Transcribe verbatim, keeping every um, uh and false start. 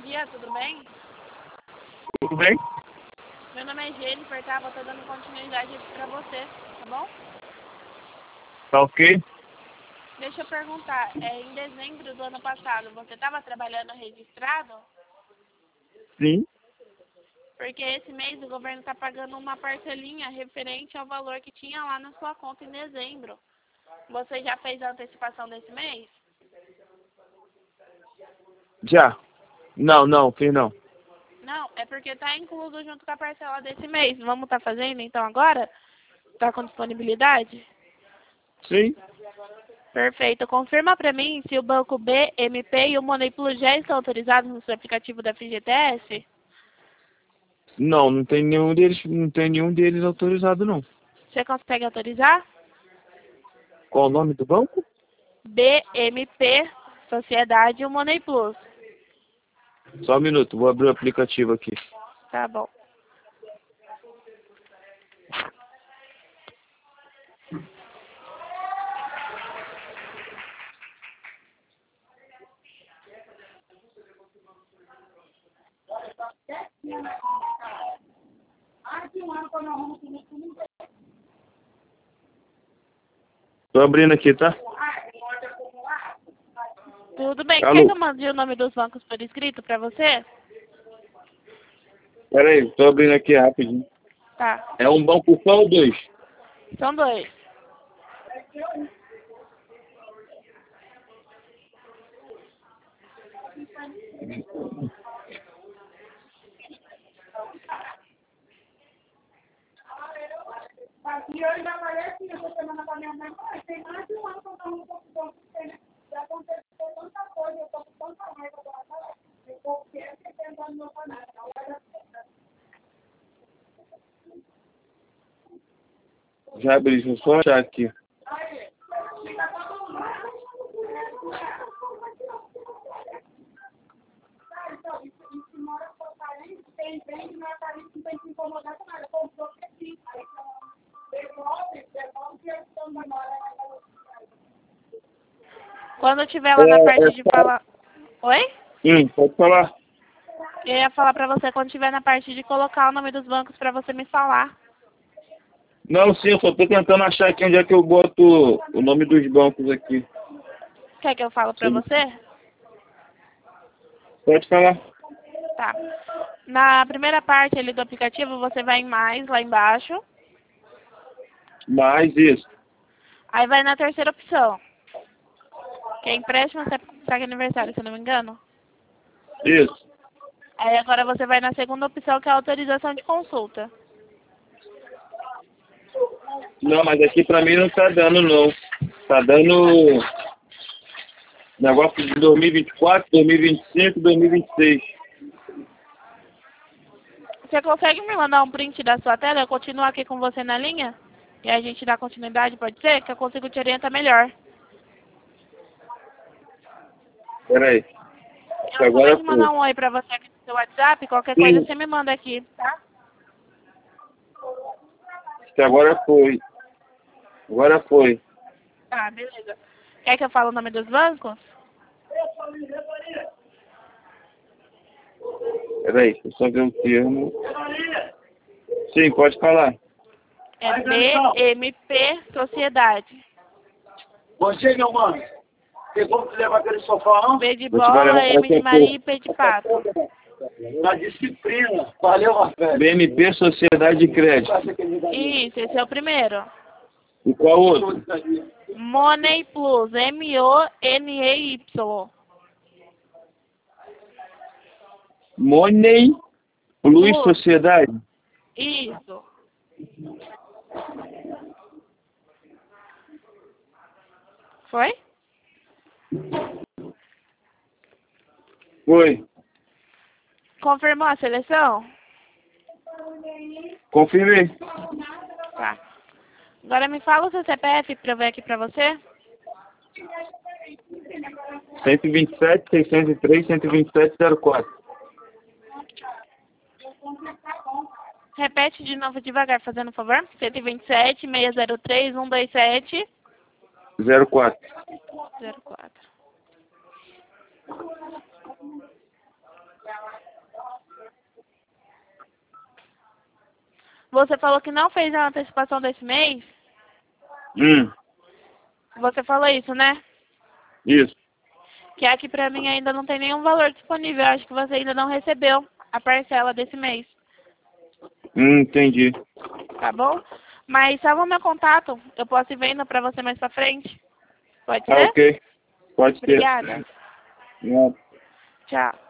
dia, tudo bem? Tudo bem? Meu nome é Jennifer, tá? Vou estar dando continuidade aqui pra você, tá bom? Tá ok? Deixa eu perguntar, é, em dezembro do ano passado, você estava trabalhando registrado? Sim. Porque esse mês o governo está pagando uma parcelinha referente ao valor que tinha lá na sua conta em dezembro. Você já fez a antecipação desse mês? Já. Não, não, fiz não. Não, é porque está incluso junto com a parcela desse mês. Vamos estar fazendo então agora? Está com disponibilidade? Sim. Perfeito. Confirma para mim se o banco B, M P e o Money Plus já estão autorizados no seu aplicativo da F G T S? Não, não tem nenhum deles, não tem nenhum deles autorizado não. Você consegue autorizar? Qual o nome do banco? B, M P, Sociedade e o Money Plus. Só um minuto, vou abrir o aplicativo aqui. Tá bom. Tô abrindo aqui, tá? Tudo bem. Alô? Quer que eu mande o nome dos bancos por escrito para você? Pera aí, tô abrindo aqui rapidinho. Tá. É um banco só ou dois? São dois. E hoje aparece essa semana com a minha mãe, mas tem mais de um ano que eu estou no computador, já aconteceu tanta coisa, eu estou com tanta raiva agora, eu estou tentando meu canal. Já abri, deixa eu só achar aqui. Aí, fica todo mundo. Ah, então, isso, isso mora com a parente, tem bem, mas a parente não tem que incomodar com nada, comprou que sim, aí devolve, devolve e eles estão demorando. Quando eu estiver lá na É, parte é de só- falar... Oi? Hum, pode falar. Eu ia falar para você quando estiver na parte de colocar o nome dos bancos para você me falar. Não, sim, eu só tô tentando achar aqui onde é que eu boto o nome dos bancos aqui. Quer que eu falo para Sim. você? Pode falar. Tá. Na primeira parte ali do aplicativo, você vai em mais, lá embaixo. Mais isso. Aí vai na terceira opção. Que é empréstimo, saque aniversário, se eu não me engano. Isso. Aí agora você vai na segunda opção, que é a autorização de consulta. Não, mas aqui pra mim não tá dando não. Tá dando negócio de dois mil e vinte e quatro, dois mil e vinte e cinco, dois mil e vinte e seis. Você consegue me mandar um print da sua tela? Eu continuo aqui com você na linha? E a gente dá continuidade, pode ser? Que eu consigo te orientar melhor. Pera aí. Acho que Eu agora acabei de mandar foi. um oi pra você aqui no seu WhatsApp. Qualquer coisa Sim, você me manda aqui, tá? acho que agora foi. Agora foi. Tá, beleza. Quer que eu fale o nome dos bancos? Pera aí, deixa eu só ver o termo. Sim, pode falar. É B M P Sociedade. Você, meu mano, tem como levar aquele sofá, não? B de Vou te variar bola, um M de pouco. Maria e P de pato. Na disciplina. Valeu, Rafael. B M P Sociedade de Crédito. Isso, esse é o primeiro. E qual outro? Money Plus, M O N E Y. Money Plus Plus. Sociedade. Isso. Foi? Foi. Confirmou a seleção? Confirmei. Tá. Agora me fala o seu C P F pra eu ver aqui pra você. cento e vinte e sete, seiscentos e três, cento e vinte e sete, zero quatro. Repete de novo devagar, fazendo um favor. cento e vinte e sete, seiscentos e três, cento e vinte e sete, zero quatro. zero quatro. Você falou que não fez a antecipação desse mês? Hum, Você falou isso, né? isso. Que aqui pra mim ainda não tem nenhum valor disponível. Acho que você ainda não recebeu a parcela desse mês. Hum, entendi. Tá bom? Mas salva meu contato. Eu posso ir vendo pra você mais pra frente. Pode Tá ser? ok. Pode ser. Obrigada. Não. Tchau.